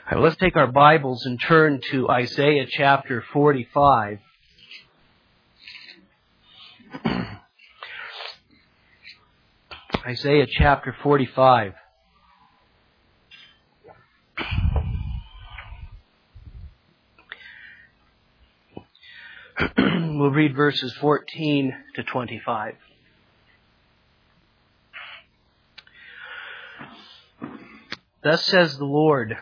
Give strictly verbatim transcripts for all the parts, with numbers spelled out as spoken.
All right, let's take our Bibles and turn to Isaiah chapter forty-five. Isaiah chapter forty-five. We'll read verses fourteen to twenty-five. Thus says the Lord,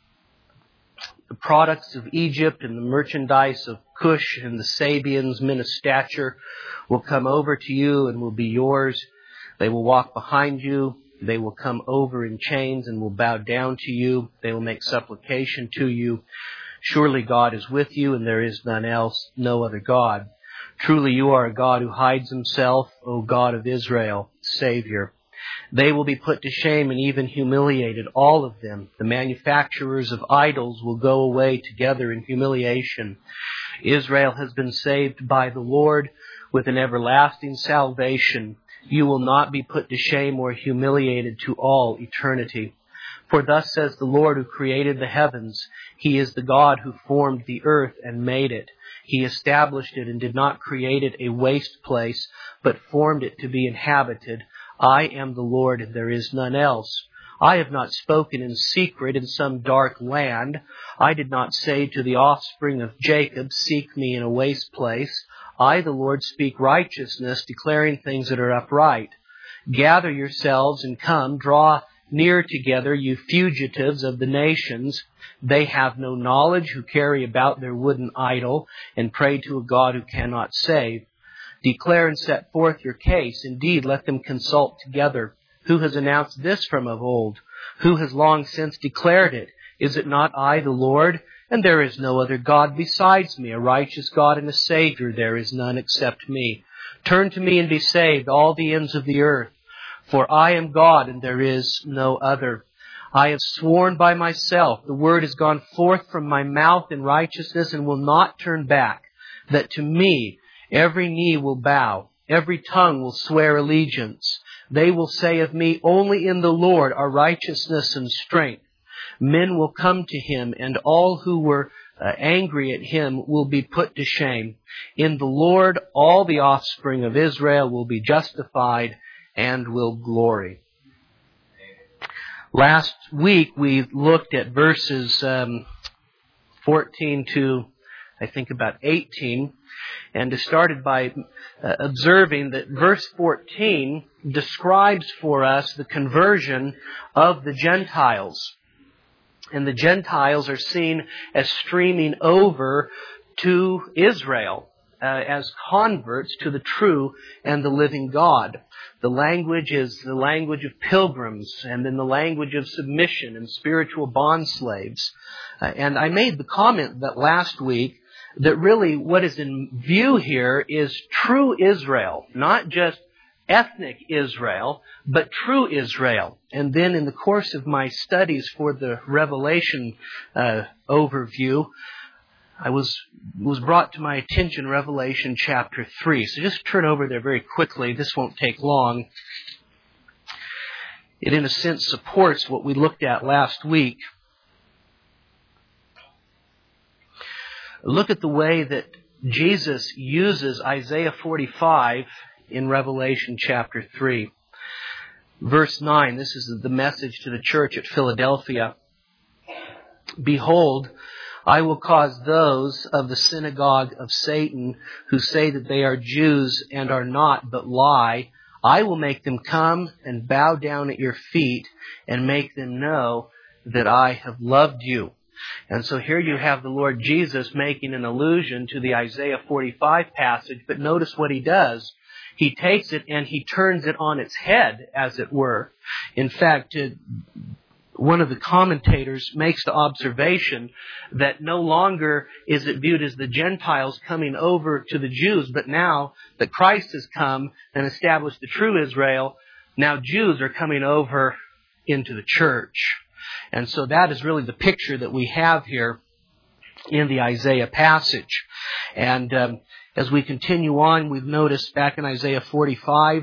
the products of Egypt and the merchandise of Cush and the Sabians, men of stature, will come over to you and will be yours. They will walk behind you. They will come over in chains and will bow down to you. They will make supplication to you. Surely God is with you, and there is none else, no other God. Truly you are a God who hides himself, O God of Israel, Savior. They will be put to shame and even humiliated, all of them. The manufacturers of idols will go away together in humiliation. Israel has been saved by the Lord with an everlasting salvation. You will not be put to shame or humiliated to all eternity. For thus says the Lord who created the heavens, He is the God who formed the earth and made it. He established it and did not create it a waste place, but formed it to be inhabited. I am the Lord, and there is none else. I have not spoken in secret in some dark land. I did not say to the offspring of Jacob, seek me in a waste place. I, the Lord, speak righteousness, declaring things that are upright. Gather yourselves and come, draw near together, you fugitives of the nations. They have no knowledge who carry about their wooden idol and pray to a God who cannot save. Declare and set forth your case. Indeed, let them consult together. Who has announced this from of old? Who has long since declared it? Is it not I, the Lord? And there is no other God besides me, a righteous God and a Savior. There is none except me. Turn to me and be saved, all the ends of the earth. For I am God, and there is no other. I have sworn by myself, the word has gone forth from my mouth in righteousness and will not turn back, that to me every knee will bow, every tongue will swear allegiance. They will say of me, only in the Lord are righteousness and strength. Men will come to him, and all who were uh, angry at him will be put to shame. In the Lord, all the offspring of Israel will be justified and will glory. Last week we looked at verses um, fourteen to, I think, about eighteen. And started by uh, observing that verse fourteen describes for us the conversion of the Gentiles. And the Gentiles are seen as streaming over to Israel uh, as converts to the true and the living God. The language is the language of pilgrims, and then the language of submission and spiritual bondslaves. Uh, and I made the comment that last week that really what is in view here is true Israel, not just ethnic Israel, but true Israel. And then in the course of my studies for the Revelation uh, overview, I was was brought to my attention Revelation chapter three. So just turn over there very quickly. This won't take long. It in a sense supports what we looked at last week. Look at the way that Jesus uses Isaiah forty-five in Revelation chapter three. Verse nine, this is the message to the church at Philadelphia. Behold, I will cause those of the synagogue of Satan who say that they are Jews and are not, but lie. I will make them come and bow down at your feet and make them know that I have loved you. And so here you have the Lord Jesus making an allusion to the Isaiah forty-five passage, but notice what he does. He takes it and he turns it on its head, as it were. In fact, one of the commentators makes the observation that no longer is it viewed as the Gentiles coming over to the Jews, but now that Christ has come and established the true Israel, now Jews are coming over into the church. And so that is really the picture that we have here in the Isaiah passage. And um, as we continue on, we've noticed back in Isaiah forty-five,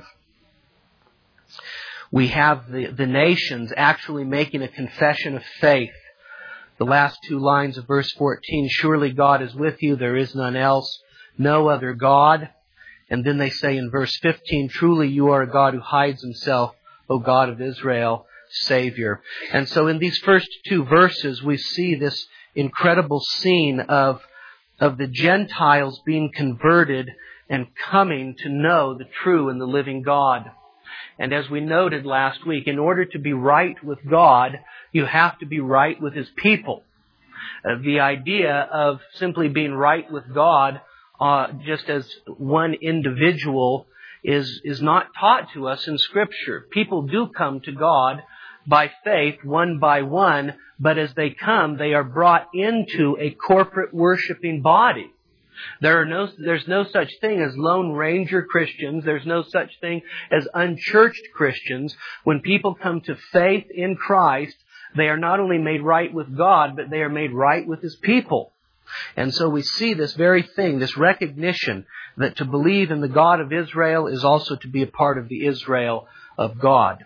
we have the, the nations actually making a confession of faith The last two lines of verse fourteen, surely God is with you, there is none else, no other God. And then they say in verse fifteen, truly you are a God who hides himself, O God of Israel, Savior. And so in these first two verses, we see this incredible scene of, of the Gentiles being converted and coming to know the true and the living God. And as we noted last week, in order to be right with God, you have to be right with His people. Uh, the idea of simply being right with God uh, just as one individual is, is not taught to us in Scripture. People do come to God by faith, one by one, but as they come, they are brought into a corporate worshiping body. There are no, there's no such thing as Lone Ranger Christians. There's no such thing as unchurched Christians. When people come to faith in Christ, they are not only made right with God, but they are made right with His people. And so we see this very thing, this recognition that to believe in the God of Israel is also to be a part of the Israel of God.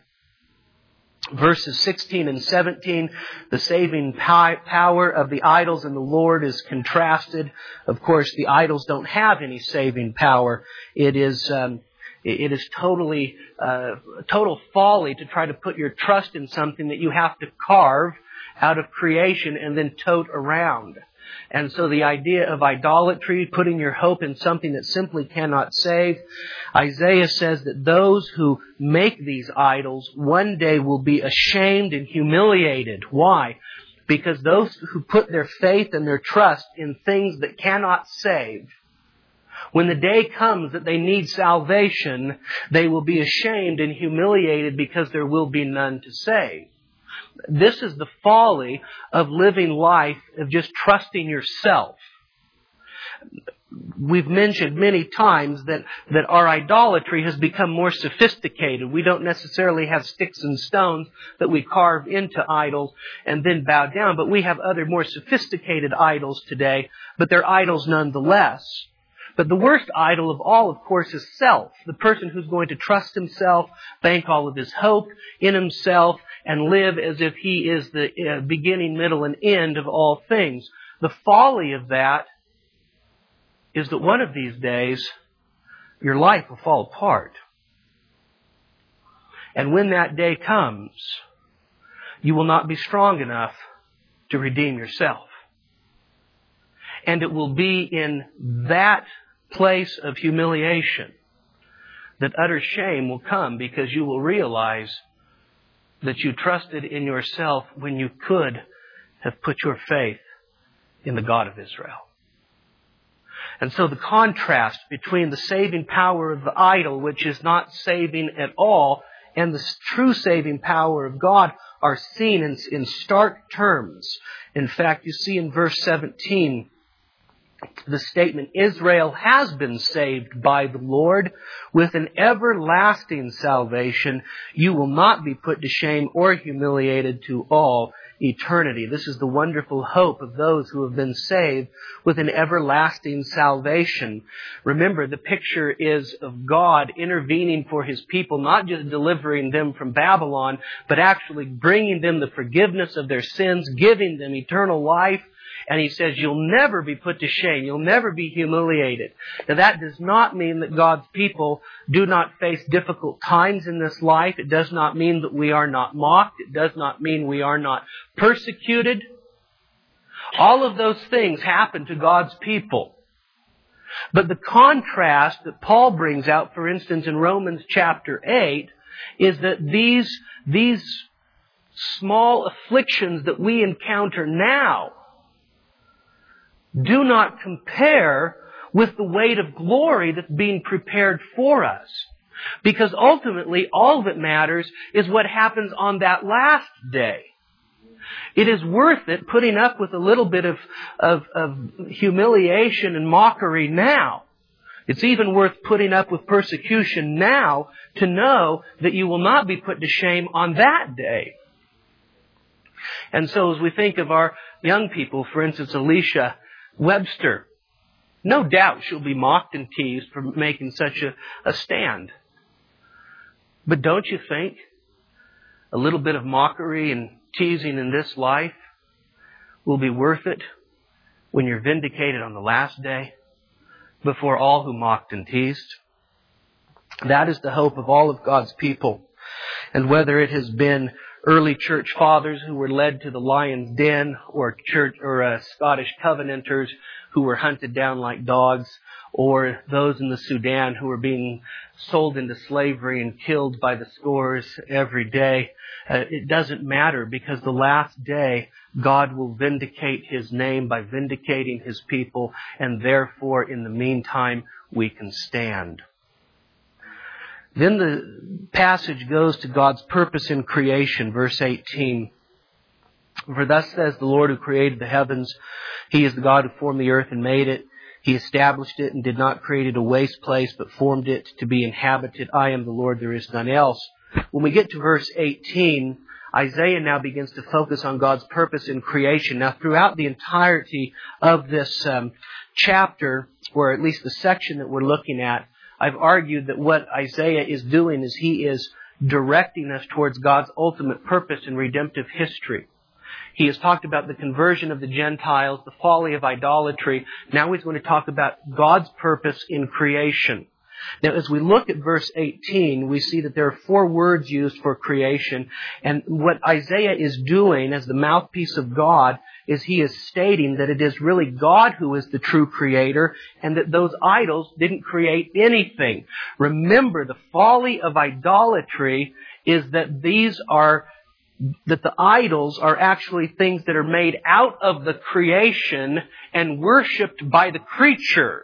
Verses sixteen and seventeen, the saving power of the idols and the Lord is contrasted. Of course, the idols don't have any saving power. It is um, it is totally uh, total folly to try to put your trust in something that you have to carve out of creation and then tote around. And so the idea of idolatry, putting your hope in something that simply cannot save, Isaiah says that those who make these idols one day will be ashamed and humiliated. Why? Because those who put their faith and their trust in things that cannot save, when the day comes that they need salvation, they will be ashamed and humiliated because there will be none to save. This is the folly of living life, of just trusting yourself. We've mentioned many times that, that our idolatry has become more sophisticated. We don't necessarily have sticks and stones that we carve into idols and then bow down, but we have other more sophisticated idols today, but they're idols nonetheless. But the worst idol of all, of course, is self. The person who's going to trust himself, bank all of his hope in himself, and live as if he is the uh, beginning, middle, and end of all things. The folly of that is that one of these days, your life will fall apart. And when that day comes, you will not be strong enough to redeem yourself. And it will be in that place of humiliation that utter shame will come, because you will realize that you trusted in yourself when you could have put your faith in the God of Israel. And so the contrast between the saving power of the idol, which is not saving at all, and the true saving power of God are seen in, in stark terms. In fact, you see in verse seventeen, the statement, Israel has been saved by the Lord with an everlasting salvation. You will not be put to shame or humiliated to all eternity. This is the wonderful hope of those who have been saved with an everlasting salvation. Remember, the picture is of God intervening for His people, not just delivering them from Babylon, but actually bringing them the forgiveness of their sins, giving them eternal life. And He says, you'll never be put to shame. You'll never be humiliated. Now, that does not mean that God's people do not face difficult times in this life. It does not mean that we are not mocked. It does not mean we are not persecuted. All of those things happen to God's people. But the contrast that Paul brings out, for instance, in Romans chapter eight, is that these, these small afflictions that we encounter now do not compare with the weight of glory that's being prepared for us. Because ultimately, all that matters is what happens on that last day. It is worth it putting up with a little bit of, of, of humiliation and mockery now. It's even worth putting up with persecution now to know that you will not be put to shame on that day. And so as we think of our young people, for instance, Alicia Webster, no doubt she'll be mocked and teased for making such a, a stand. But don't you think a little bit of mockery and teasing in this life will be worth it when you're vindicated on the last day before all who mocked and teased. That is the hope of all of God's people. And whether it has been early church fathers who were led to the lion's den, or church or uh, Scottish Covenanters who were hunted down like dogs, or those in the Sudan who were being sold into slavery and killed by the scores every day, uh, it doesn't matter, because the last day God will vindicate His name by vindicating His people, and therefore in the meantime we can stand. Then the passage goes to God's purpose in creation, verse eighteen. For thus says the Lord who created the heavens, He is the God who formed the earth and made it. He established it and did not create it a waste place, but formed it to be inhabited. I am the Lord, there is none else. When we get to verse eighteen, Isaiah now begins to focus on God's purpose in creation. Now, throughout the entirety of this um, chapter, or at least the section that we're looking at, I've argued that what Isaiah is doing is he is directing us towards God's ultimate purpose in redemptive history. He has talked about the conversion of the Gentiles, the folly of idolatry. Now he's going to talk about God's purpose in creation. Now, as we look at verse eighteen, we see that there are four words used for creation. And what Isaiah is doing as the mouthpiece of God is he is stating that it is really God who is the true creator, and that those idols didn't create anything. Remember, the folly of idolatry is that these are that the idols are actually things that are made out of the creation and worshipped by the creature.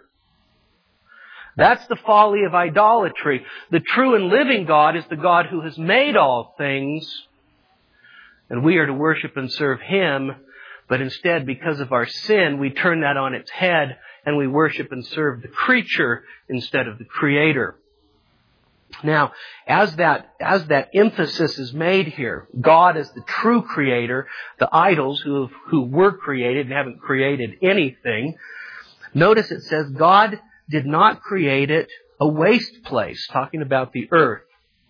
That's the folly of idolatry. The true and living God is the God who has made all things, and we are to worship and serve Him. But instead, because of our sin, we turn that on its head and we worship and serve the creature instead of the Creator. Now, as that, as that emphasis is made here, God as the true creator, the idols who, who were created and haven't created anything, notice it says God did not create it a waste place, talking about the earth.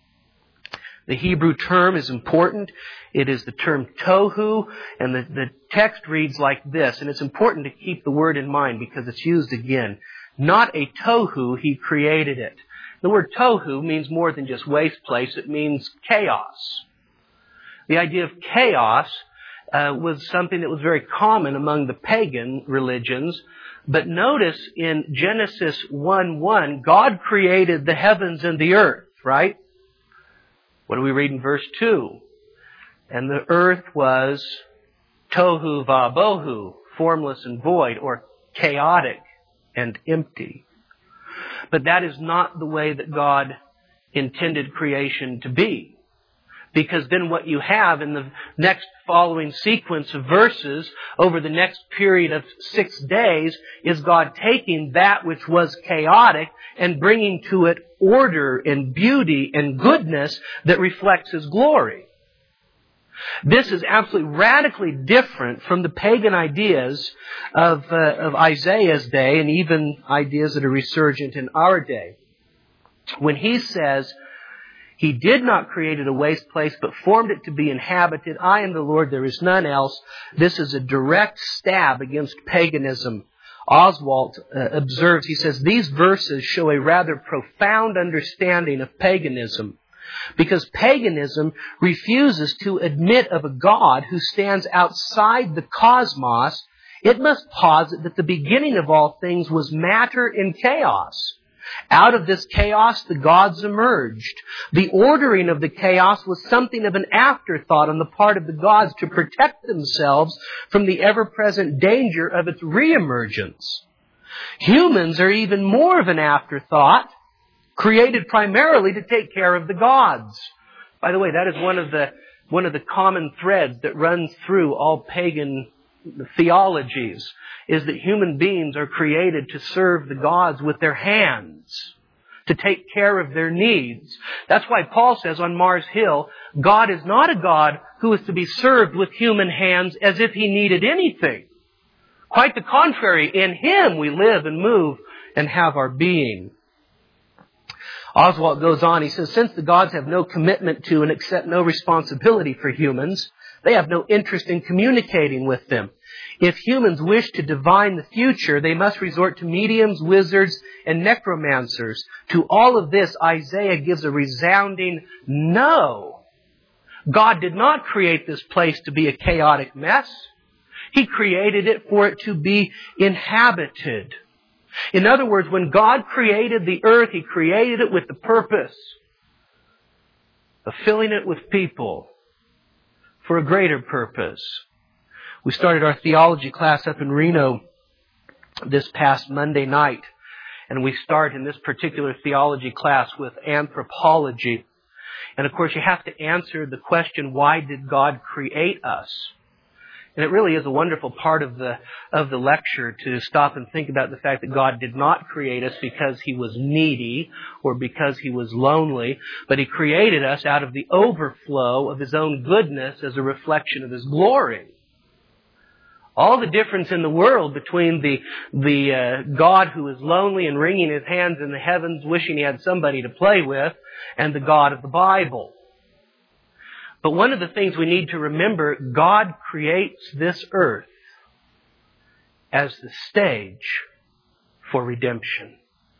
The Hebrew term is important. It is the term tohu, and the, the text reads like this, and it's important to keep the word in mind because it's used again. Not a tohu, He created it. The word tohu means more than just waste place. It means chaos. The idea of chaos uh, was something that was very common among the pagan religions. But notice in Genesis one one, God created the heavens and the earth, right? What do we read in verse two? And the earth was tohu vabohu, formless and void, or chaotic and empty. But that is not the way that God intended creation to be. Because then what you have in the next following sequence of verses over the next period of six days is God taking that which was chaotic and bringing to it order and beauty and goodness that reflects His glory. This is absolutely radically different from the pagan ideas of, uh, of Isaiah's day, and even ideas that are resurgent in our day. When he says, He did not create it a waste place, but formed it to be inhabited. I am the Lord, there is none else. This is a direct stab against paganism. Oswald uh, observes, he says, these verses show a rather profound understanding of paganism. Because paganism refuses to admit of a God who stands outside the cosmos. It must posit that the beginning of all things was matter in chaos. Out of this chaos, the gods emerged. The ordering of the chaos was something of an afterthought on the part of the gods to protect themselves from the ever-present danger of its reemergence. Humans are even more of an afterthought, created primarily to take care of the gods. By the way, that is one of the one of the common threads that runs through all pagan theologies, is that human beings are created to serve the gods with their hands, to take care of their needs. That's why Paul says on Mars Hill, God is not a God who is to be served with human hands as if He needed anything. Quite the contrary, in Him we live and move and have our being. Oswald goes on, he says, since the gods have no commitment to and accept no responsibility for humans, They have no interest in communicating with them. If humans wish to divine the future, they must resort to mediums, wizards, and necromancers. To all of this, Isaiah gives a resounding no. God did not create this place to be a chaotic mess. He created it for it to be inhabited. In other words, when God created the earth, He created it with the purpose of filling it with people for a greater purpose. We started our theology class up in Reno this past Monday night, and we start in this particular theology class with anthropology. And of course, you have to answer the question, why did God create us? And it really is a wonderful part of the of the lecture to stop and think about the fact that God did not create us because He was needy or because He was lonely, but He created us out of the overflow of His own goodness as a reflection of His glory. All the difference in the world between the the uh, God who is lonely and wringing His hands in the heavens, wishing He had somebody to play with, and the God of the Bible. But one of the things we need to remember, God creates this earth as the stage for redemption.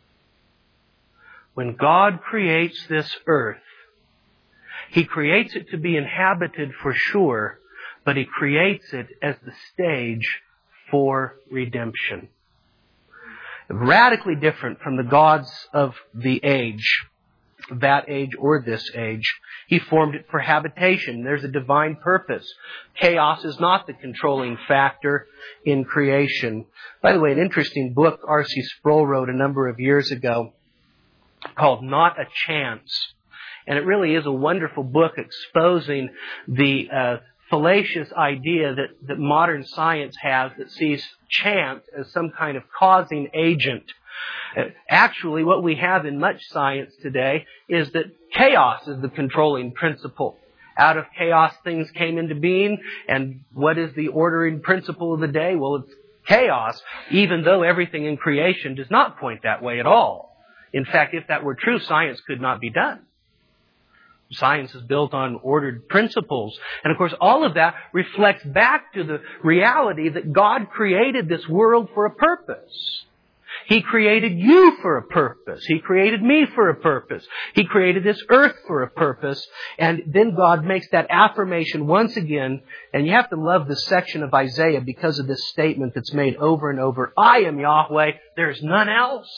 When God creates this earth, He creates it to be inhabited for sure, but He creates it as the stage for redemption. Radically different from the gods of the age, that age or this age. He formed it for habitation. There's a divine purpose. Chaos is not the controlling factor in creation. By the way, an interesting book R C Sproul wrote a number of years ago called Not a Chance. And it really is a wonderful book exposing the uh, fallacious idea that, that modern science has that sees chance as some kind of causing agent. Actually, what we have in much science today is that chaos is the controlling principle. Out of chaos, things came into being. And what is the ordering principle of the day? Well, it's chaos, even though everything in creation does not point that way at all. In fact, if that were true, science could not be done. Science is built on ordered principles. And of course, all of that reflects back to the reality that God created this world for a purpose. He created you for a purpose. He created me for a purpose. He created this earth for a purpose. And then God makes that affirmation once again. And you have to love this section of Isaiah because of this statement that's made over and over. I am Yahweh. There's none else.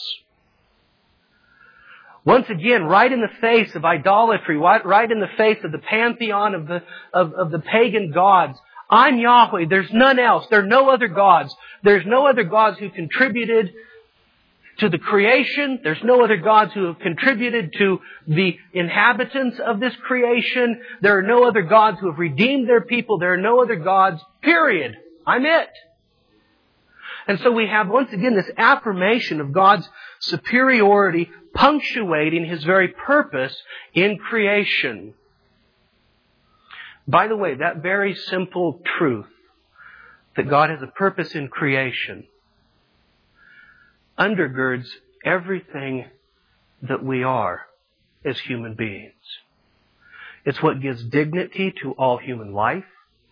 Once again, right in the face of idolatry, right, right in the face of the pantheon of the, of, of the pagan gods, I'm Yahweh. There's none else. There are no other gods. There's no other gods who contributed to the creation. There's no other gods who have contributed to the inhabitants of this creation. There are no other gods who have redeemed their people. There are no other gods, period. I'm it. And so we have once again this affirmation of God's superiority punctuating His very purpose in creation. By the way, that very simple truth that God has a purpose in creation undergirds everything that we are as human beings. It's what gives dignity to all human life.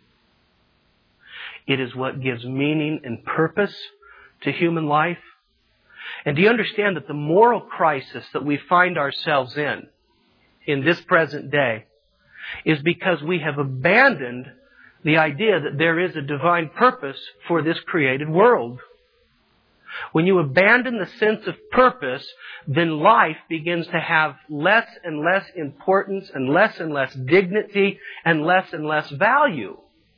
It is what gives meaning and purpose to human life. And do you understand that the moral crisis that we find ourselves in, in this present day, is because we have abandoned the idea that there is a divine purpose for this created world. When you abandon the sense of purpose, then life begins to have less and less importance and less and less dignity and less and less value.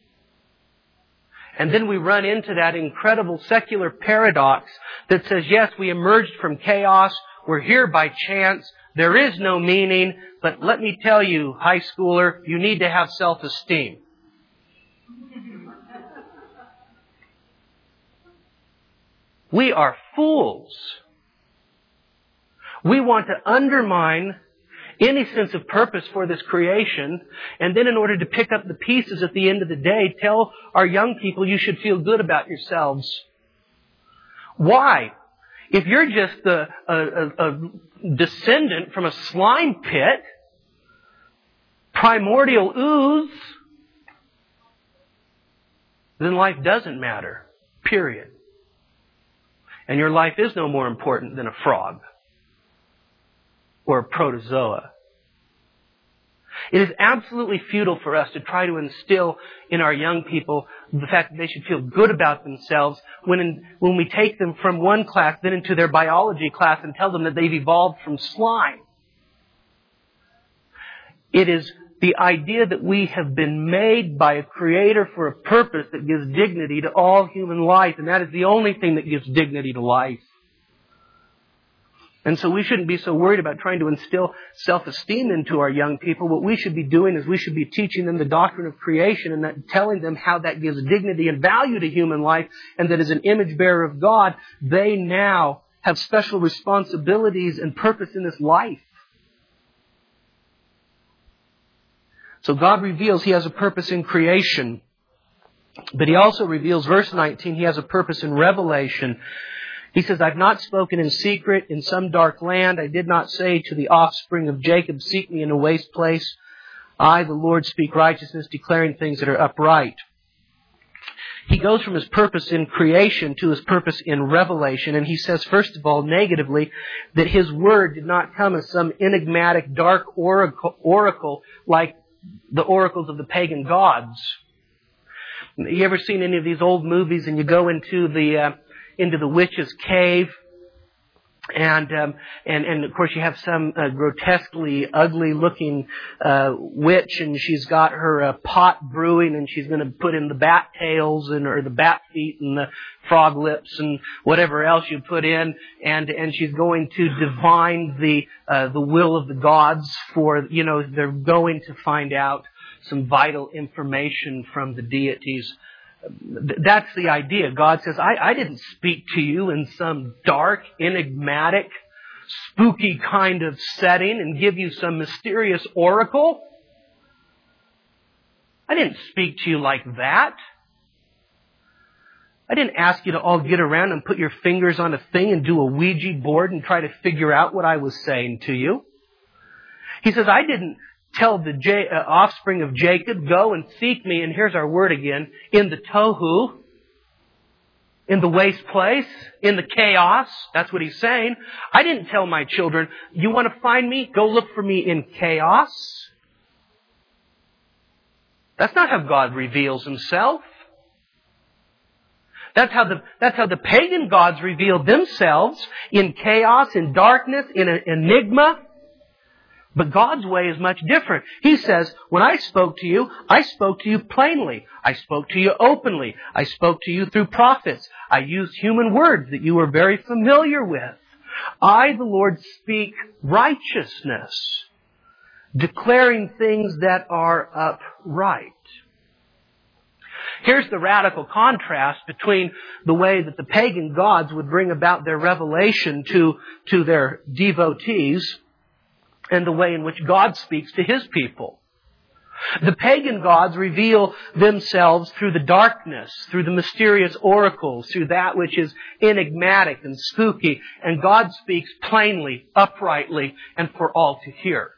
And then we run into that incredible secular paradox that says, yes, we emerged from chaos. We're here by chance. There is no meaning. But let me tell you, high schooler, you need to have self-esteem. We are fools. We want to undermine any sense of purpose for this creation, and then in order to pick up the pieces at the end of the day, tell our young people you should feel good about yourselves. Why? If you're just a, a, a descendant from a slime pit, primordial ooze, then life doesn't matter. Period. And your life is no more important than a frog or a protozoa. It is absolutely futile for us to try to instill in our young people the fact that they should feel good about themselves when in, when we take them from one class then into their biology class and tell them that they've evolved from slime. It is the idea that we have been made by a Creator for a purpose that gives dignity to all human life, and that is the only thing that gives dignity to life. And so we shouldn't be so worried about trying to instill self-esteem into our young people. What we should be doing is we should be teaching them the doctrine of creation and that, telling them how that gives dignity and value to human life, and that as an image bearer of God, they now have special responsibilities and purpose in this life. So God reveals He has a purpose in creation, but He also reveals, verse nineteen, He has a purpose in revelation. He says, I've not spoken in secret in some dark land. I did not say to the offspring of Jacob, seek me in a waste place. I, the Lord, speak righteousness, declaring things that are upright. He goes from His purpose in creation to His purpose in revelation. And He says, first of all, negatively, that His word did not come as some enigmatic, dark oracle, oracle like the oracles of the pagan gods. You ever seen any of these old movies and you go into the... Uh, into the witch's cave, and um, and and of course you have some uh, grotesquely ugly-looking uh, witch, and she's got her uh, pot brewing, and she's going to put in the bat tails and or the bat feet and the frog lips and whatever else you put in, and and she's going to divine the uh, the will of the gods for, you know, they're going to find out some vital information from the deities. That's the idea. God says, I, I didn't speak to you in some dark, enigmatic, spooky kind of setting and give you some mysterious oracle. I didn't speak to you like that. I didn't ask you to all get around and put your fingers on a thing and do a Ouija board and try to figure out what I was saying to you. He says, I didn't tell the J- uh, offspring of Jacob, go and seek me, and here's our word again, in the tohu, in the waste place, in the chaos. That's what He's saying. I didn't tell my children, you want to find me? Go look for me in chaos. That's not how God reveals Himself. That's how the, that's how the pagan gods revealed themselves, in chaos, in darkness, in an enigma. But God's way is much different. He says, when I spoke to you, I spoke to you plainly. I spoke to you openly. I spoke to you through prophets. I used human words that you were very familiar with. I, the Lord, speak righteousness, declaring things that are upright. Here's the radical contrast between the way that the pagan gods would bring about their revelation to, to their devotees and the way in which God speaks to His people. The pagan gods reveal themselves through the darkness, through the mysterious oracles, through that which is enigmatic and spooky, and God speaks plainly, uprightly, and for all to hear.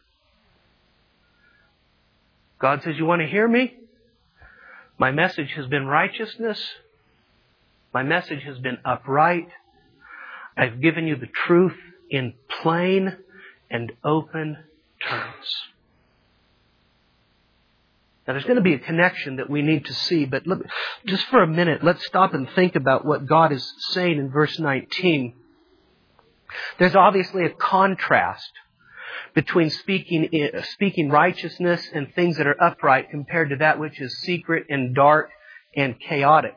God says, you want to hear me? My message has been righteousness. My message has been upright. I've given you the truth in plain and open terms. Now there's going to be a connection that we need to see, but look, just for a minute, let's stop and think about what God is saying in verse nineteen. There's obviously a contrast between speaking, speaking righteousness and things that are upright compared to that which is secret and dark and chaotic.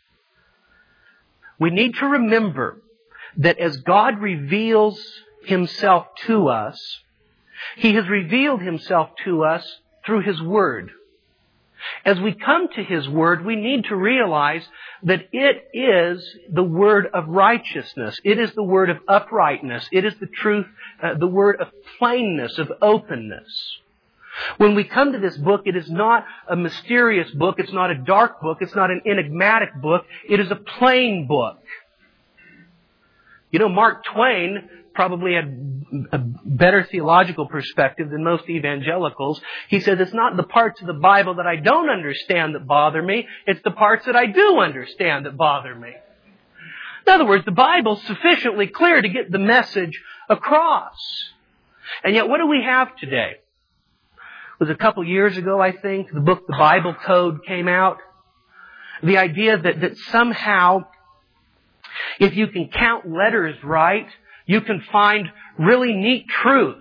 We need to remember that as God reveals Himself to us, He has revealed Himself to us through His Word. As we come to His Word, we need to realize that it is the Word of righteousness. It is the Word of uprightness. It is the truth, uh, the Word of plainness, of openness. When we come to this book, it is not a mysterious book. It's not a dark book. It's not an enigmatic book. It is a plain book. You know, Mark Twain probably had a better theological perspective than most evangelicals. He said, it's not the parts of the Bible that I don't understand that bother me. It's the parts that I do understand that bother me. In other words, the Bible's sufficiently clear to get the message across. And yet, what do we have today? It was a couple years ago, I think, the book The Bible Code came out. The idea that, that somehow, if you can count letters right, you can find really neat truth.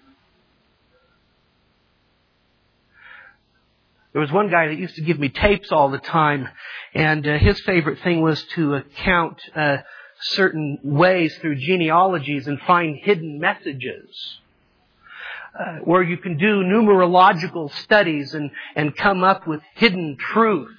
There was one guy that used to give me tapes all the time, and uh, his favorite thing was to uh, count uh, certain ways through genealogies and find hidden messages. Uh, where you can do numerological studies and, and come up with hidden truth.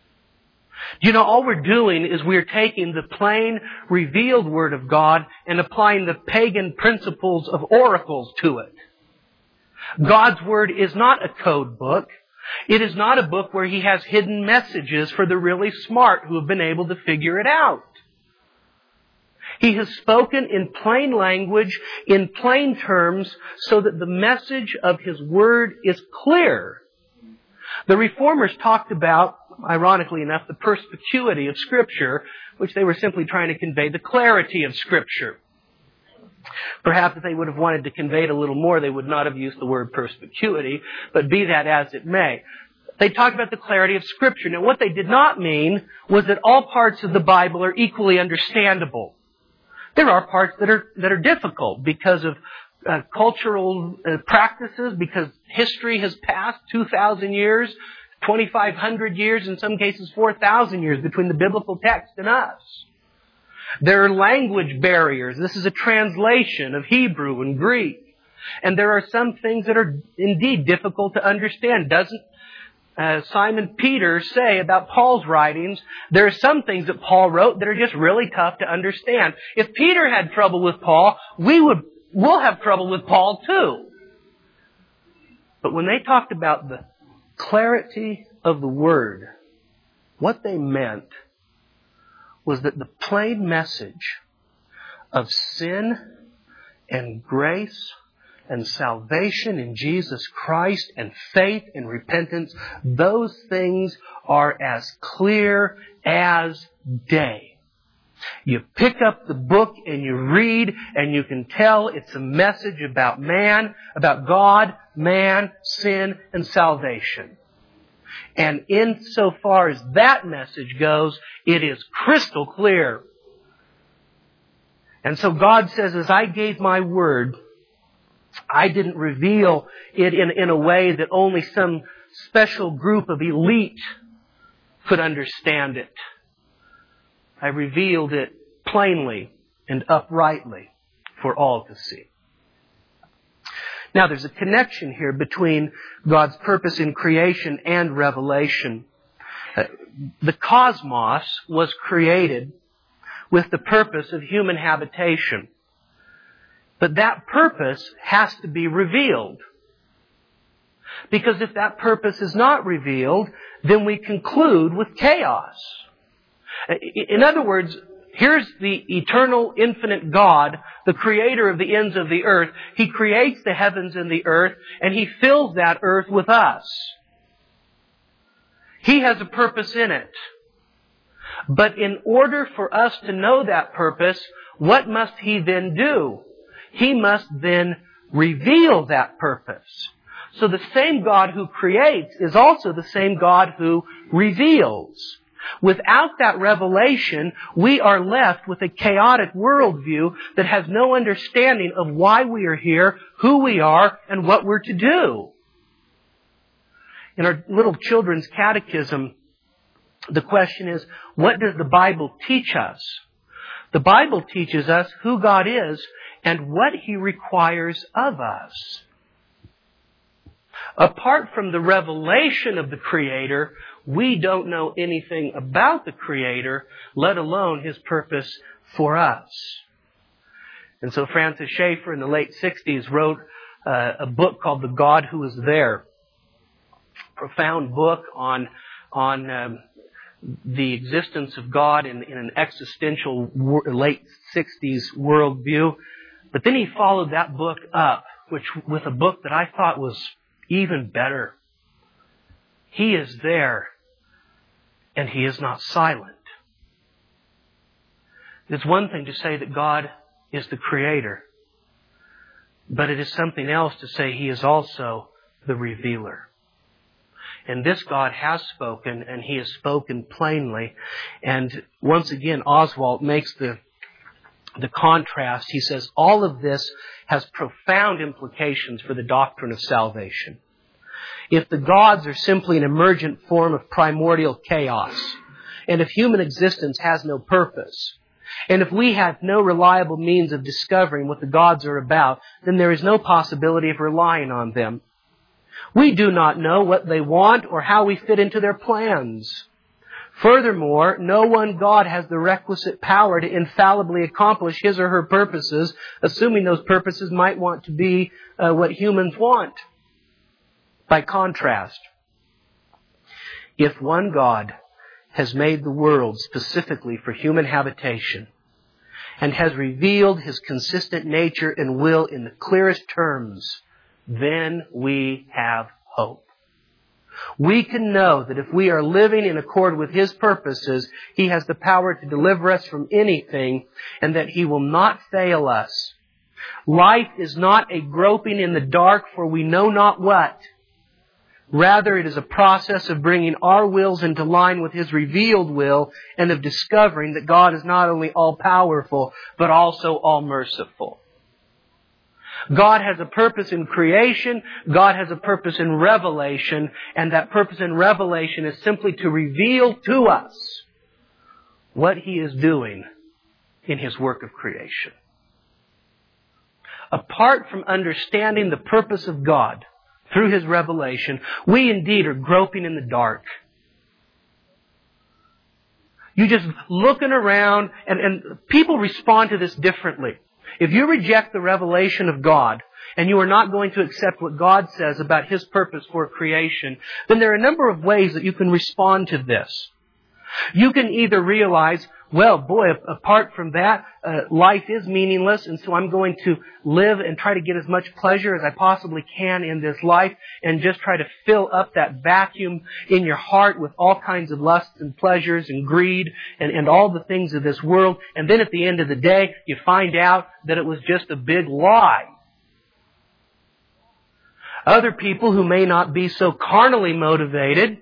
You know, all we're doing is we're taking the plain, revealed Word of God and applying the pagan principles of oracles to it. God's Word is not a code book. It is not a book where He has hidden messages for the really smart who have been able to figure it out. He has spoken in plain language, in plain terms, so that the message of His Word is clear. The Reformers talked about, ironically enough, the perspicuity of Scripture, which they were simply trying to convey the clarity of Scripture. Perhaps if they would have wanted to convey it a little more, they would not have used the word perspicuity, but be that as it may. They talked about the clarity of Scripture. Now, what they did not mean was that all parts of the Bible are equally understandable. There are parts that are that are difficult because of uh, cultural uh, practices, because history has passed two thousand years, twenty-five hundred years, in some cases four thousand years between the biblical text and us. There are language barriers. This is a translation of Hebrew and Greek. And there are some things that are indeed difficult to understand. Doesn't Uh, Simon Peter say about Paul's writings, there are some things that Paul wrote that are just really tough to understand. If Peter had trouble with Paul, we would, we'll have trouble with Paul too. But when they talked about the clarity of the Word, what they meant was that the plain message of sin and grace and salvation in Jesus Christ and faith and repentance, those things are as clear as day. You pick up the book and you read and you can tell it's a message about man, about God, man, sin, and salvation. And insofar as that message goes, it is crystal clear. And so God says, as I gave my word, I didn't reveal it in, in a way that only some special group of elite could understand it. I revealed it plainly and uprightly for all to see. Now, there's a connection here between God's purpose in creation and revelation. Uh, the cosmos was created with the purpose of human habitation. But that purpose has to be revealed. Because if that purpose is not revealed, then we conclude with chaos. In other words, here's the eternal, infinite God, the creator of the ends of the earth. He creates the heavens and the earth, and He fills that earth with us. He has a purpose in it. But in order for us to know that purpose, what must He then do? He must then reveal that purpose. So the same God who creates is also the same God who reveals. Without that revelation, we are left with a chaotic worldview that has no understanding of why we are here, who we are, and what we're to do. In our little children's catechism, the question is, what does the Bible teach us? The Bible teaches us who God is and what He requires of us. Apart from the revelation of the Creator, we don't know anything about the Creator, let alone His purpose for us. And so Francis Schaeffer in the late sixties wrote uh, a book called The God Who Is There. Profound book on, on um, the existence of God in, in an existential late sixties worldview. But then he followed that book up, which with a book that I thought was even better. He is there, and He is not silent. It's one thing to say that God is the Creator, but it is something else to say He is also the Revealer. And this God has spoken, and He has spoken plainly. And once again, Oswalt makes the, the contrast. He says, all of this has profound implications for the doctrine of salvation. If the gods are simply an emergent form of primordial chaos, and if human existence has no purpose, and if we have no reliable means of discovering what the gods are about, then there is no possibility of relying on them. We do not know what they want or how we fit into their plans. Furthermore, no one God has the requisite power to infallibly accomplish His or her purposes, assuming those purposes might want to be uh, what humans want. By contrast, if one God has made the world specifically for human habitation and has revealed His consistent nature and will in the clearest terms, then we have hope. We can know that if we are living in accord with His purposes, He has the power to deliver us from anything, and that He will not fail us. Life is not a groping in the dark for we know not what. Rather, it is a process of bringing our wills into line with His revealed will, and of discovering that God is not only all-powerful, but also all-merciful. God has a purpose in creation, God has a purpose in revelation, and that purpose in revelation is simply to reveal to us what He is doing in His work of creation. Apart from understanding the purpose of God through His revelation, we indeed are groping in the dark. You just looking around, and, and people respond to this differently. If you reject the revelation of God, and you are not going to accept what God says about His purpose for creation, then there are a number of ways that you can respond to this. You can either realize, well, boy, apart from that, uh, life is meaningless, and so I'm going to live and try to get as much pleasure as I possibly can in this life, and just try to fill up that vacuum in your heart with all kinds of lusts and pleasures and greed and, and all the things of this world. And then at the end of the day, you find out that it was just a big lie. Other people who may not be so carnally motivated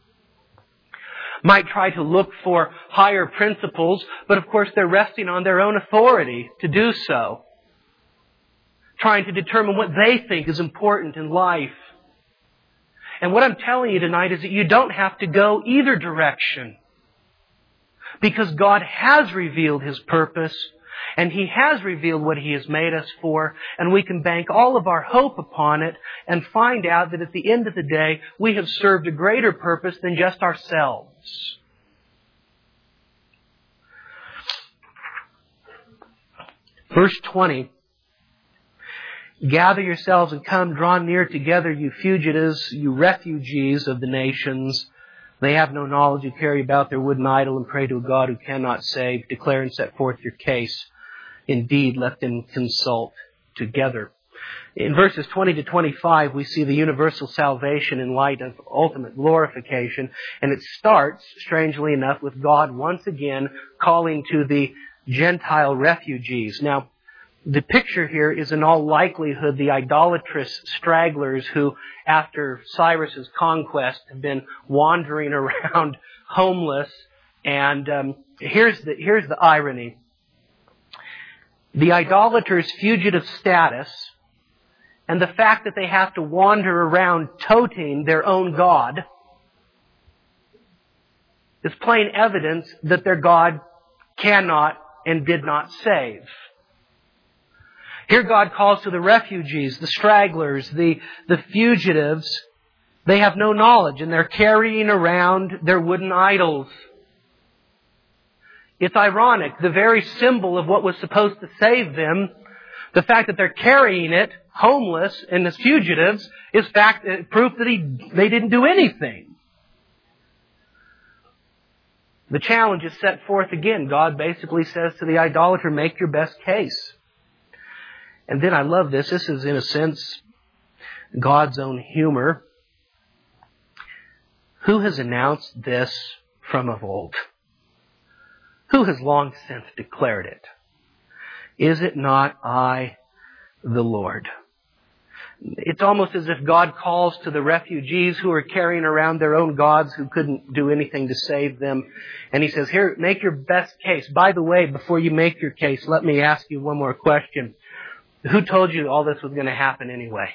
might try to look for higher principles, but of course they're resting on their own authority to do so, trying to determine what they think is important in life. And what I'm telling you tonight is that you don't have to go either direction, because God has revealed His purpose, and He has revealed what He has made us for, and we can bank all of our hope upon it and find out that at the end of the day, we have served a greater purpose than just ourselves. Verse twenty, gather yourselves and come, draw near together, you fugitives, you refugees of the nations. They have no knowledge, who carry about their wooden idol and pray to a God who cannot save. Declare and set forth your case. Indeed, let them consult together. In verses twenty to twenty-five, we see the universal salvation in light of ultimate glorification. And it starts, strangely enough, with God once again calling to the Gentile refugees. Now, the picture here is in all likelihood the idolatrous stragglers who, after Cyrus's conquest, have been wandering around homeless. And um, here's the here's the irony. The idolaters' fugitive status and the fact that they have to wander around toting their own God is plain evidence that their God cannot and did not save. Here God calls to the refugees, the stragglers, the, the fugitives. They have no knowledge, and they're carrying around their wooden idols. It's ironic. The very symbol of what was supposed to save them, the fact that they're carrying it, homeless and as fugitives, is fact proof that he, they didn't do anything. The challenge is set forth again. God basically says to the idolater, make your best case. And then I love this. This is, in a sense, God's own humor. Who has announced this from of old? Who has long since declared it? Is it not I, the Lord? It's almost as if God calls to the refugees who are carrying around their own gods who couldn't do anything to save them. And He says, here, make your best case. By the way, before you make your case, let me ask you one more question. Who told you all this was going to happen anyway?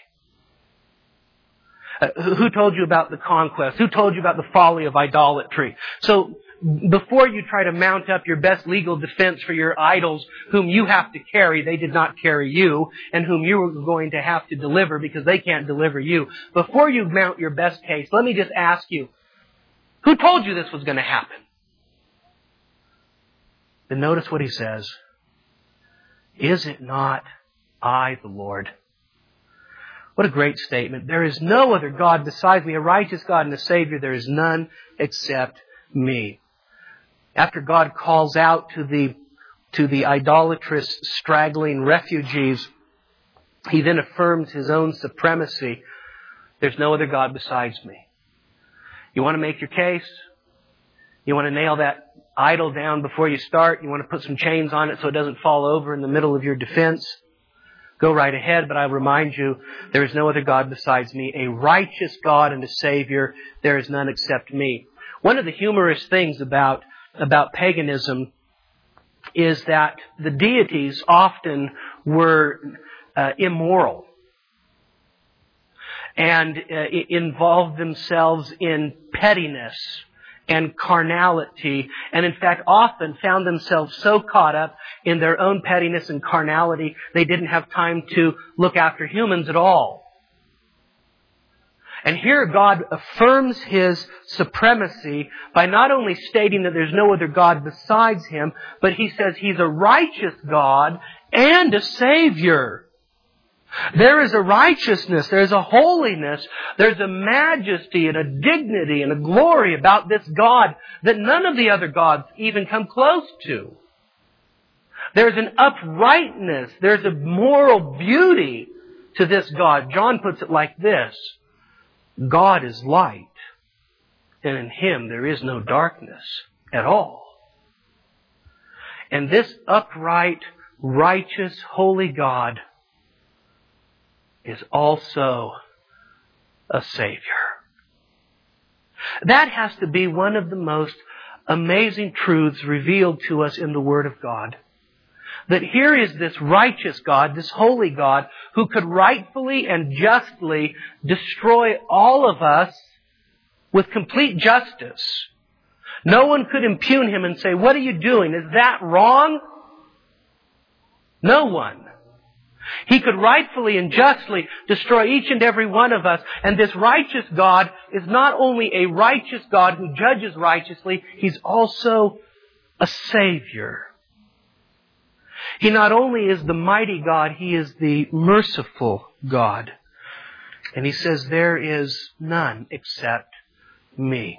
Uh, who told you about the conquest? Who told you about the folly of idolatry? So, before you try to mount up your best legal defense for your idols whom you have to carry, they did not carry you, and whom you are going to have to deliver because they can't deliver you. Before you mount your best case, let me just ask you, who told you this was going to happen? Then notice what He says. Is it not I, the Lord? What a great statement. There is no other God besides me, a righteous God and a Savior. There is none except me. After God calls out to the, to the idolatrous, straggling refugees, He then affirms His own supremacy. There's no other God besides me. You want to make your case? You want to nail that idol down before you start? You want to put some chains on it so it doesn't fall over in the middle of your defense? Go right ahead, but I remind you, there is no other God besides me, a righteous God and a Savior. There is none except me. One of the humorous things about, about paganism is that the deities often were uh, immoral and uh, involved themselves in pettiness and carnality, and in fact often found themselves so caught up in their own pettiness and carnality they didn't have time to look after humans at all. And here God affirms His supremacy by not only stating that there's no other God besides Him, but He says He's a righteous God and a Savior. There is a righteousness, there is a holiness, there's a majesty and a dignity and a glory about this God that none of the other gods even come close to. There's an uprightness, there's a moral beauty to this God. John puts it like this: God is light, and in Him there is no darkness at all. And this upright, righteous, holy God is also a Savior. That has to be one of the most amazing truths revealed to us in the Word of God. That here is this righteous God, this holy God, who could rightfully and justly destroy all of us with complete justice. No one could impugn Him and say, "What are you doing? Is that wrong?" No one. He could rightfully and justly destroy each and every one of us. And this righteous God is not only a righteous God who judges righteously, He's also a Savior. He not only is the mighty God, He is the merciful God. And He says, there is none except me.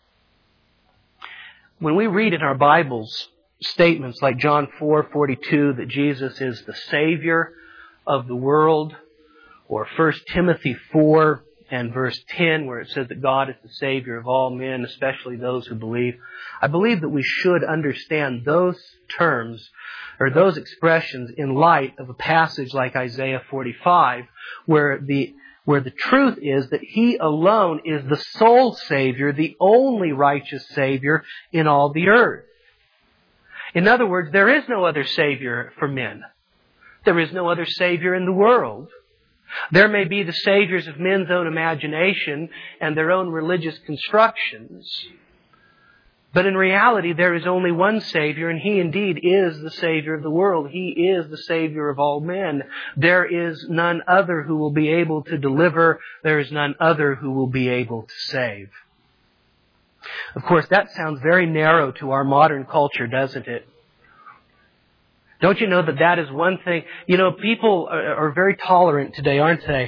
When we read in our Bibles statements like John four forty-two that Jesus is the Savior of the world, or First Timothy four and verse ten, where it says that God is the Savior of all men, especially those who believe, I believe that we should understand those terms or those expressions in light of a passage like Isaiah forty-five, where the where the truth is that He alone is the sole Savior, the only righteous Savior in all the earth. In other words, there is no other Savior for men. There is no other Savior in the world. There may be the saviors of men's own imagination and their own religious constructions. But in reality, there is only one Savior, and He indeed is the Savior of the world. He is the Savior of all men. There is none other who will be able to deliver. There is none other who will be able to save. Of course, that sounds very narrow to our modern culture, doesn't it? Don't you know that that is one thing? You know, people are, are very tolerant today, aren't they?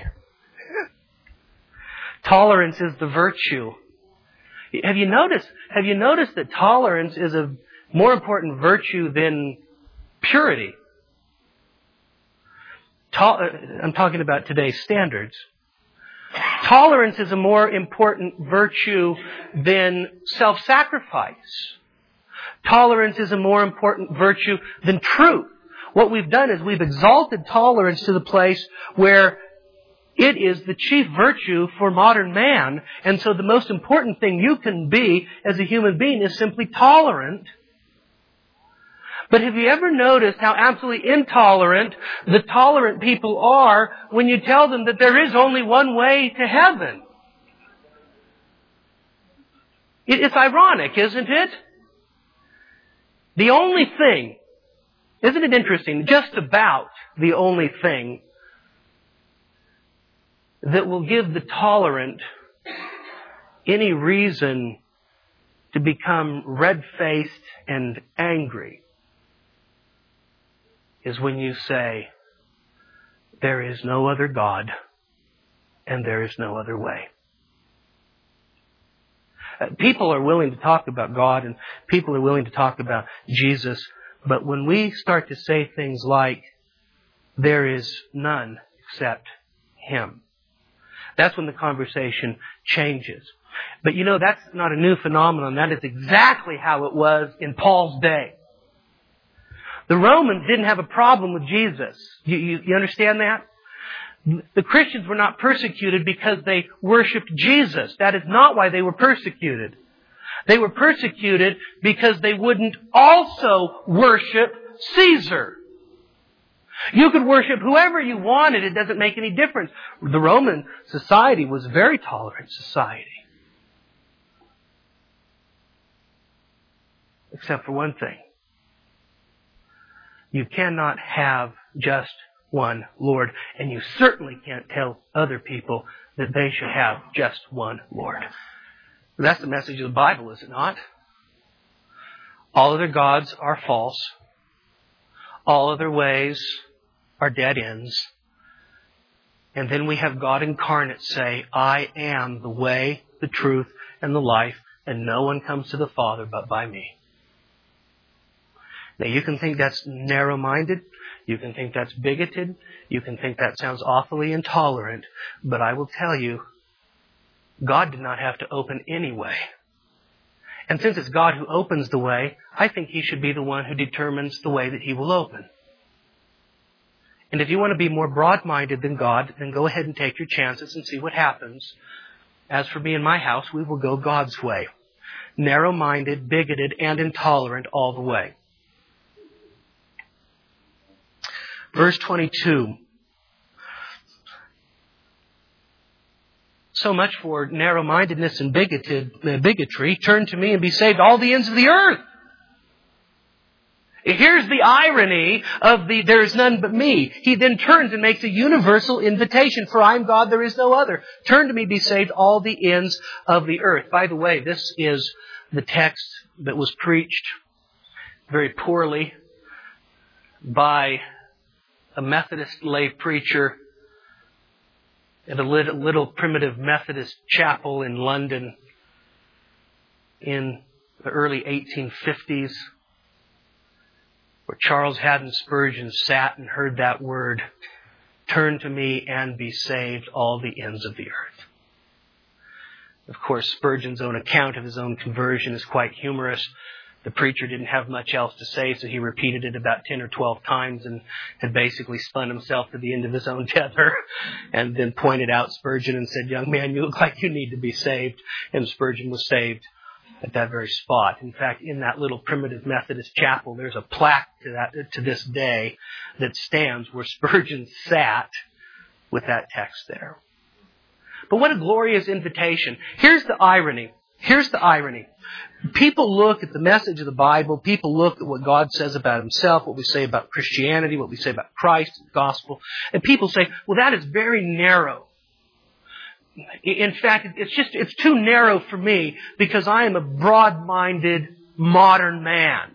Tolerance is the virtue. Have you noticed, have you noticed that tolerance is a more important virtue than purity? I'm talking about today's standards. Tolerance is a more important virtue than self-sacrifice. Tolerance is a more important virtue than truth. What we've done is we've exalted tolerance to the place where it is the chief virtue for modern man. And so the most important thing you can be as a human being is simply tolerant. But have you ever noticed how absolutely intolerant the tolerant people are when you tell them that there is only one way to heaven? It's ironic, isn't it? The only thing, isn't it interesting, just about the only thing that will give the tolerant any reason to become red-faced and angry is when you say, there is no other God and there is no other way. People are willing to talk about God and people are willing to talk about Jesus, but when we start to say things like, there is none except Him, that's when the conversation changes. But you know, that's not a new phenomenon. That is exactly how it was in Paul's day. The Romans didn't have a problem with Jesus. You, you, you understand that? The Christians were not persecuted because they worshipped Jesus. That is not why they were persecuted. They were persecuted because they wouldn't also worship Caesar. You could worship whoever you wanted. It doesn't make any difference. The Roman society was a very tolerant society. Except for one thing. You cannot have just one Lord, and you certainly can't tell other people that they should have just one Lord. That's the message of the Bible, is it not? All other gods are false. All other ways are dead ends. And then we have God incarnate say, I am the way, the truth, and the life, and no one comes to the Father but by me. Now you can think that's narrow-minded. You can think that's bigoted. You can think that sounds awfully intolerant. But I will tell you, God did not have to open any way. And since it's God who opens the way, I think He should be the one who determines the way that He will open. And if you want to be more broad-minded than God, then go ahead and take your chances and see what happens. As for me and my house, we will go God's way. Narrow-minded, bigoted, and intolerant all the way. Verse twenty-two. So much for narrow-mindedness and bigoted, uh, bigotry. Turn to me and be saved, all the ends of the earth. Here's the irony of the there is none but me. He then turns and makes a universal invitation. For I am God, there is no other. Turn to me, be saved, all the ends of the earth. By the way, this is the text that was preached very poorly by a Methodist lay preacher at a little, little primitive Methodist chapel in London in the early eighteen fifties, where Charles Haddon Spurgeon sat and heard that word, turn to me and be saved, all the ends of the earth. Of course, Spurgeon's own account of his own conversion is quite humorous. The preacher didn't have much else to say, so he repeated it about ten or twelve times and had basically spun himself to the end of his own tether and then pointed out Spurgeon and said, young man, you look like you need to be saved. And Spurgeon was saved at that very spot. In fact, in that little primitive Methodist chapel, there's a plaque to that to this day that stands where Spurgeon sat with that text there. But what a glorious invitation. Here's the irony. Here's the irony. People look at the message of the Bible. People look at what God says about Himself, what we say about Christianity, what we say about Christ, the gospel. And people say, well, that is very narrow. In fact, it's just, it's too narrow for me because I am a broad-minded modern man.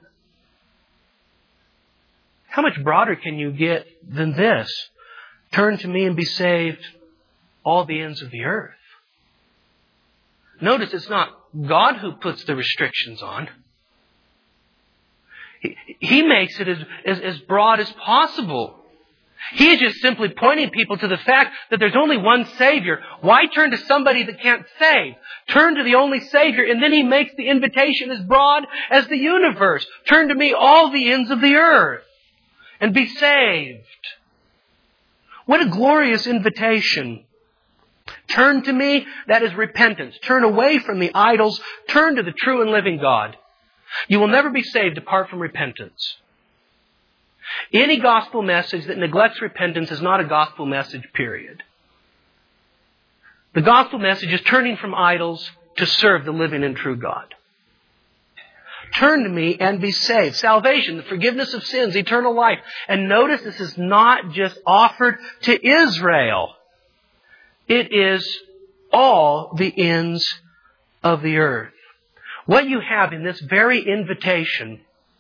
How much broader can you get than this? Turn to me and be saved, all the ends of the earth. Notice it's not God who puts the restrictions on. He, he makes it as, as, as broad as possible. He is just simply pointing people to the fact that there's only one Savior. Why turn to somebody that can't save? Turn to the only Savior, and then He makes the invitation as broad as the universe. Turn to me, all the ends of the earth, and be saved. What a glorious invitation. Turn to me, that is repentance. Turn away from the idols. Turn to the true and living God. You will never be saved apart from repentance. Any gospel message that neglects repentance is not a gospel message, period. The gospel message is turning from idols to serve the living and true God. Turn to me and be saved. Salvation, the forgiveness of sins, eternal life. And notice this is not just offered to Israel. It is all the ends of the earth. What you have in this very invitation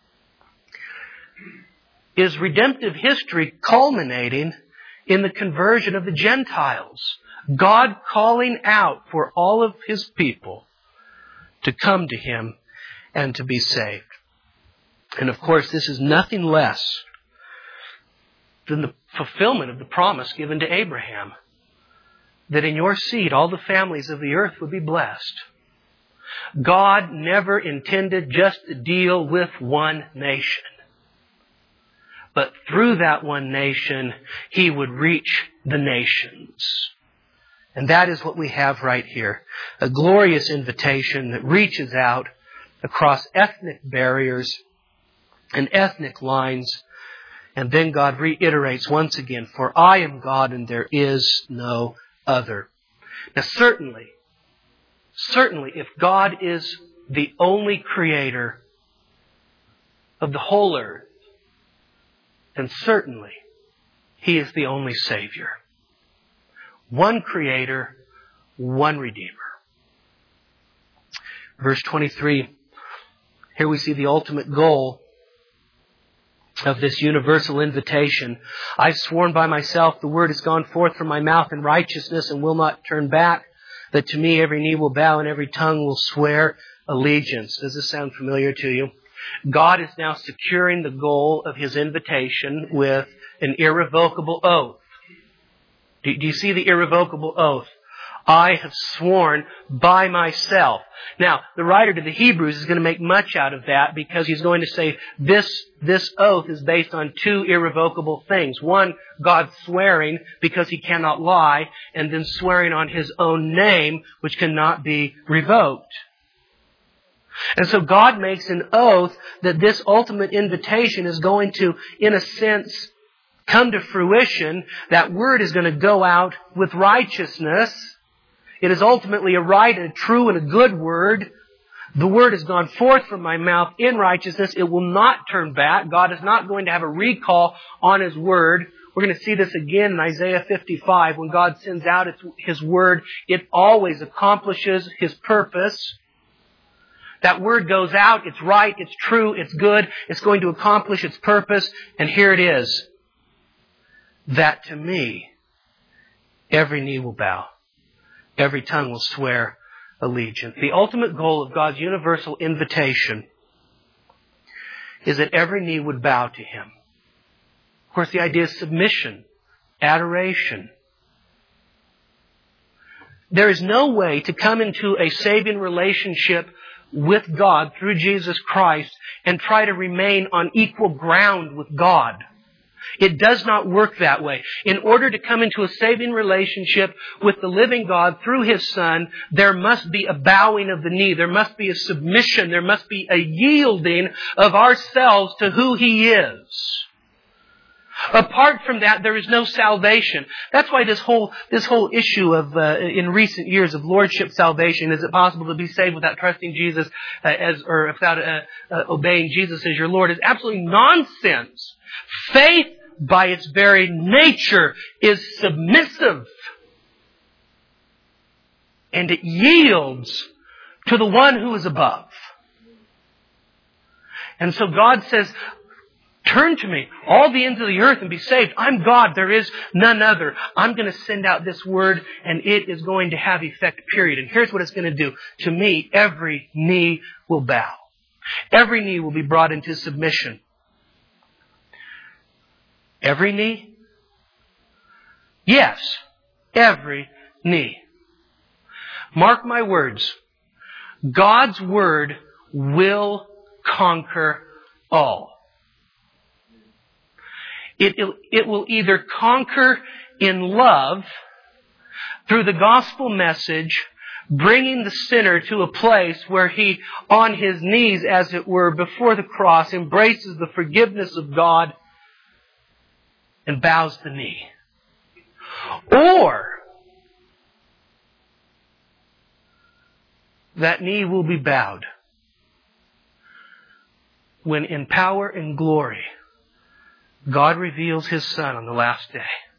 is redemptive history culminating in the conversion of the Gentiles. God calling out for all of His people to come to Him and to be saved. And of course, this is nothing less than the fulfillment of the promise given to Abraham, that in your seed all the families of the earth would be blessed. God never intended just to deal with one nation. But through that one nation, He would reach the nations. And that is what we have right here. A glorious invitation that reaches out across ethnic barriers and ethnic lines. And then God reiterates once again, for I am God and there is no other. Now certainly, certainly if God is the only creator of the whole earth, then certainly He is the only Savior. One Creator, one Redeemer. Verse twenty-three, here we see the ultimate goal of this universal invitation. I've sworn by myself, the word has gone forth from my mouth in righteousness and will not turn back, that to me every knee will bow and every tongue will swear allegiance. Does this sound familiar to you? God is now securing the goal of His invitation with an irrevocable oath. Do, do you see the irrevocable oath? I have sworn by myself. Now, the writer to the Hebrews is going to make much out of that because he's going to say this, this oath is based on two irrevocable things. One, God swearing because He cannot lie, and then swearing on His own name, which cannot be revoked. And so God makes an oath that this ultimate invitation is going to, in a sense, come to fruition. That word is going to go out with righteousness. It is ultimately a right and a true and a good word. The word has gone forth from my mouth in righteousness. It will not turn back. God is not going to have a recall on His word. We're going to see this again in Isaiah fifty-five. When God sends out His word, it always accomplishes His purpose. That word goes out, it's right, it's true, it's good, it's going to accomplish its purpose, and here it is. That to me, every knee will bow, every tongue will swear allegiance. The ultimate goal of God's universal invitation is that every knee would bow to Him. Of course, the idea is submission, adoration. There is no way to come into a saving relationship with God through Jesus Christ and try to remain on equal ground with God. It does not work that way. In order to come into a saving relationship with the living God through His Son, there must be a bowing of the knee. There must be a submission. There must be a yielding of ourselves to who He is. Apart from that, there is no salvation. That's why this whole this whole issue of uh, in recent years of lordship salvation, is it possible to be saved without trusting Jesus uh, as or without uh, uh, obeying Jesus as your Lord, is absolutely nonsense. Faith, by its very nature, is submissive, and it yields to the one who is above. And so God says, turn to me, all the ends of the earth, and be saved. I'm God. There is none other. I'm going to send out this word, and it is going to have effect, period. And here's what it's going to do. To me, every knee will bow. Every knee will be brought into submission. Every knee? Yes, every knee. Mark my words. God's Word will conquer all. It, it, it will either conquer in love through the gospel message, bringing the sinner to a place where he, on his knees, as it were, before the cross, embraces the forgiveness of God and bows the knee. Or that knee will be bowed when in power and glory God reveals His Son on the last day.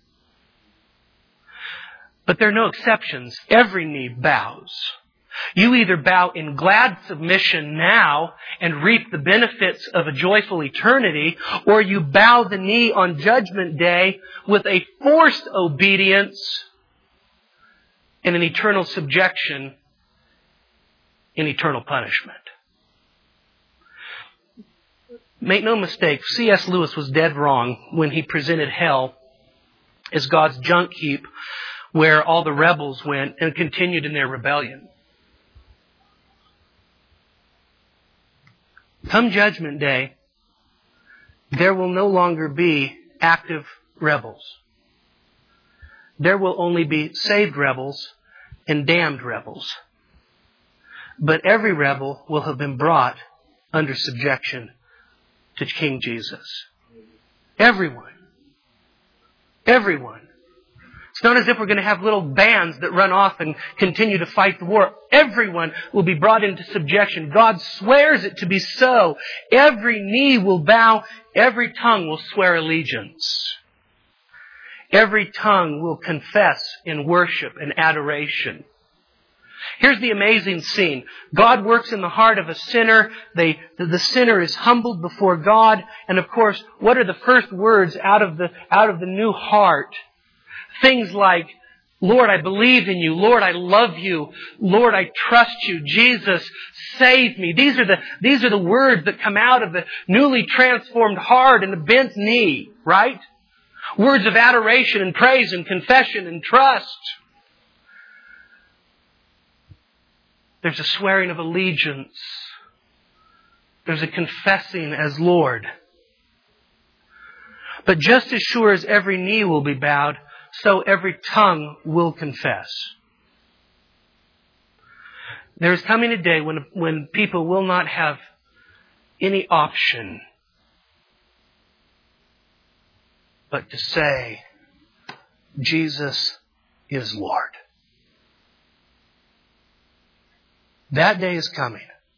But there are no exceptions. Every knee bows. You either bow in glad submission now and reap the benefits of a joyful eternity, or you bow the knee on Judgment Day with a forced obedience and an eternal subjection in eternal punishment. Make no mistake, C S Lewis was dead wrong when he presented hell as God's junk heap where all the rebels went and continued in their rebellion. Come Judgment Day, there will no longer be active rebels. There will only be saved rebels and damned rebels. But every rebel will have been brought under subjection to King Jesus. Everyone. Everyone. It's not as if we're going to have little bands that run off and continue to fight the war. Everyone will be brought into subjection. God swears it to be so. Every knee will bow. Every tongue will swear allegiance. Every tongue will confess in worship and adoration. Here's the amazing scene. God works in the heart of a sinner. They, the, the sinner is humbled before God. And of course, what are the first words out of the, out of the new heart? Things like, Lord, I believe in you. Lord, I love you. Lord, I trust you. Jesus, save me. These are the, these are the words that come out of the newly transformed heart and the bent knee, right? Words of adoration and praise and confession and trust. There's a swearing of allegiance. There's a confessing as Lord. But just as sure as every knee will be bowed, so every tongue will confess. There is coming a day when, when people will not have any option but to say, Jesus is Lord. That day is coming.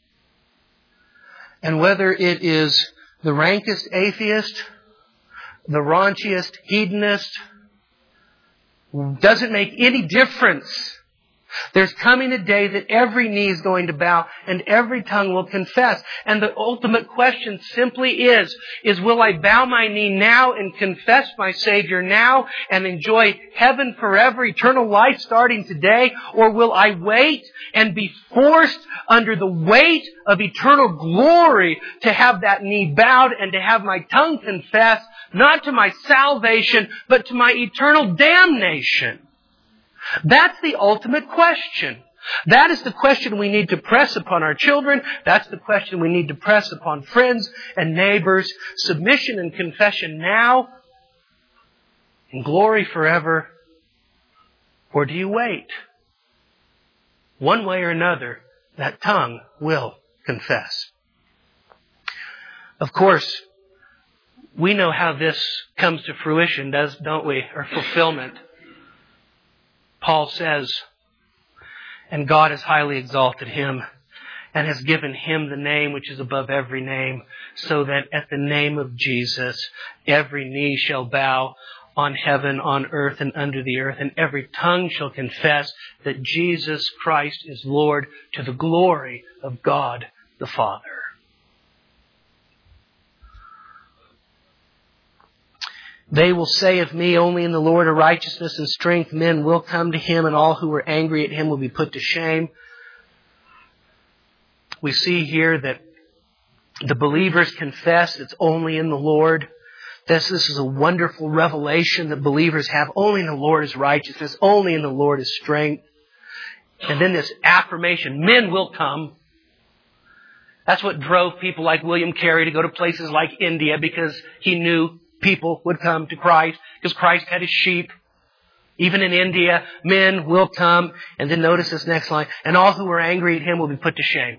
And whether it is the rankest atheist, the raunchiest hedonist, doesn't make any difference. There's coming a day that every knee is going to bow and every tongue will confess. And the ultimate question simply is, is will I bow my knee now and confess my Savior now and enjoy heaven forever, eternal life starting today? Or will I wait and be forced under the weight of eternal glory to have that knee bowed and to have my tongue confess, not to my salvation, but to my eternal damnation? That's the ultimate question. That is the question we need to press upon our children. That's the question we need to press upon friends and neighbors. Submission and confession now, and glory forever. Or do you wait? One way or another, that tongue will confess. Of course, we know how this comes to fruition, does, don't we? Or fulfillment. Paul says, and God has highly exalted Him and has given Him the name which is above every name, so that at the name of Jesus every knee shall bow on heaven, on earth, and under the earth, and every tongue shall confess that Jesus Christ is Lord, to the glory of God the Father. They will say of me, only in the Lord are righteousness and strength. Men will come to Him, and all who are angry at Him will be put to shame. We see here that the believers confess it's only in the Lord. This, this is a wonderful revelation that believers have. Only in the Lord is righteousness. Only in the Lord is strength. And then this affirmation, men will come. That's what drove people like William Carey to go to places like India, because he knew people would come to Christ, because Christ had his sheep. Even in India, men will come. And then notice this next line, and all who are angry at him will be put to shame.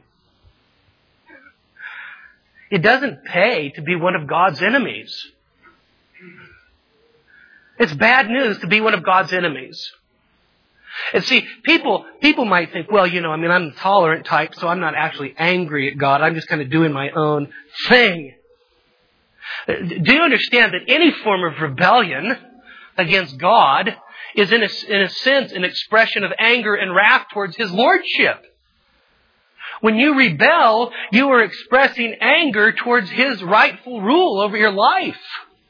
It doesn't pay to be one of God's enemies. It's bad news to be one of God's enemies. And see, people people might think, well, you know, I mean, I'm the tolerant type, so I'm not actually angry at God. I'm just kind of doing my own thing. Do you understand that any form of rebellion against God is, in a, in a sense, an expression of anger and wrath towards His lordship? When you rebel, you are expressing anger towards His rightful rule over your life.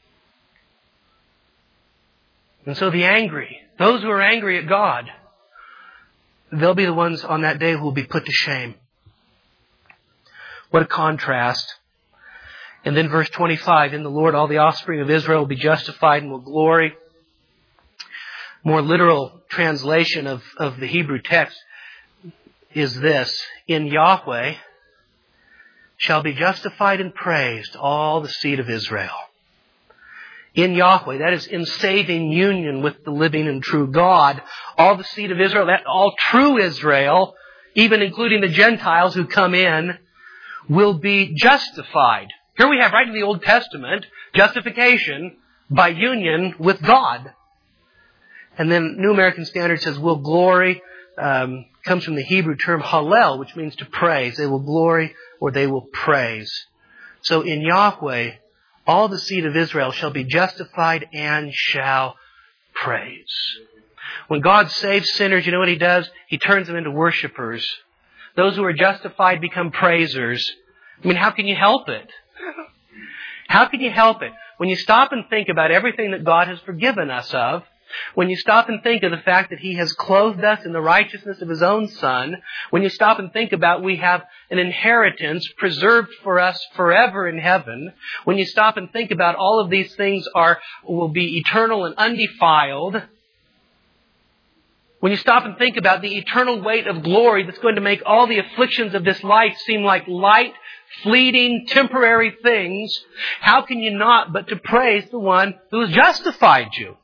And so the angry, those who are angry at God, they'll be the ones on that day who will be put to shame. What a contrast. And then verse twenty-five, in the Lord all the offspring of Israel will be justified and will glory. More literal translation of, of the Hebrew text is this: in Yahweh shall be justified and praised all the seed of Israel. In Yahweh, that is in saving union with the living and true God, all the seed of Israel, that all true Israel, even including the Gentiles who come in, will be justified. Here we have right in the Old Testament, justification by union with God. And then New American Standard says, will glory, um, comes from the Hebrew term hallel, which means to praise. They will glory or they will praise. So in Yahweh, all the seed of Israel shall be justified and shall praise. When God saves sinners, you know what He does? He turns them into worshipers. Those who are justified become praisers. I mean, how can you help it? How can you help it? When you stop and think about everything that God has forgiven us of, when you stop and think of the fact that He has clothed us in the righteousness of His own Son, when you stop and think about we have an inheritance preserved for us forever in heaven, when you stop and think about all of these things are will be eternal and undefiled, when you stop and think about the eternal weight of glory that's going to make all the afflictions of this life seem like light, fleeting, temporary things, how can you not but to praise the one who has justified you?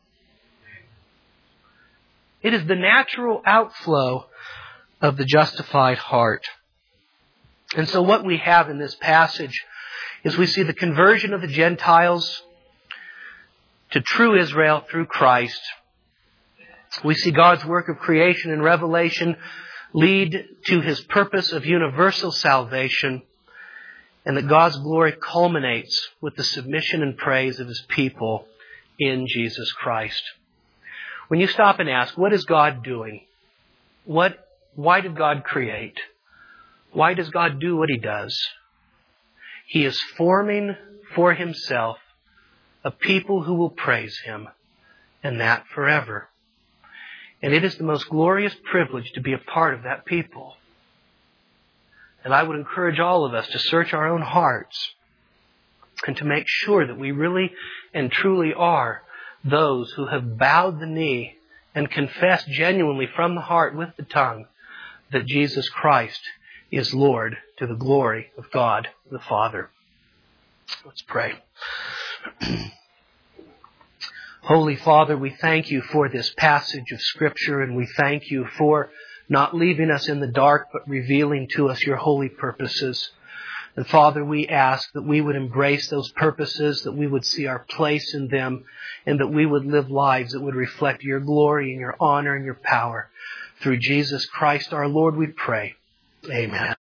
It is the natural outflow of the justified heart. And so what we have in this passage is we see the conversion of the Gentiles to true Israel through Christ. We see God's work of creation and revelation lead to His purpose of universal salvation, and that God's glory culminates with the submission and praise of His people in Jesus Christ. When you stop and ask, what is God doing? What, why did God create? Why does God do what He does? He is forming for Himself a people who will praise Him, and that forever. And it is the most glorious privilege to be a part of that people. And I would encourage all of us to search our own hearts and to make sure that we really and truly are those who have bowed the knee and confessed genuinely from the heart with the tongue that Jesus Christ is Lord, to the glory of God the Father. Let's pray. Holy Father, we thank You for this passage of Scripture, and we thank You for not leaving us in the dark, but revealing to us Your holy purposes. And Father, we ask that we would embrace those purposes, that we would see our place in them, and that we would live lives that would reflect Your glory and Your honor and Your power. Through Jesus Christ our Lord we pray. Amen.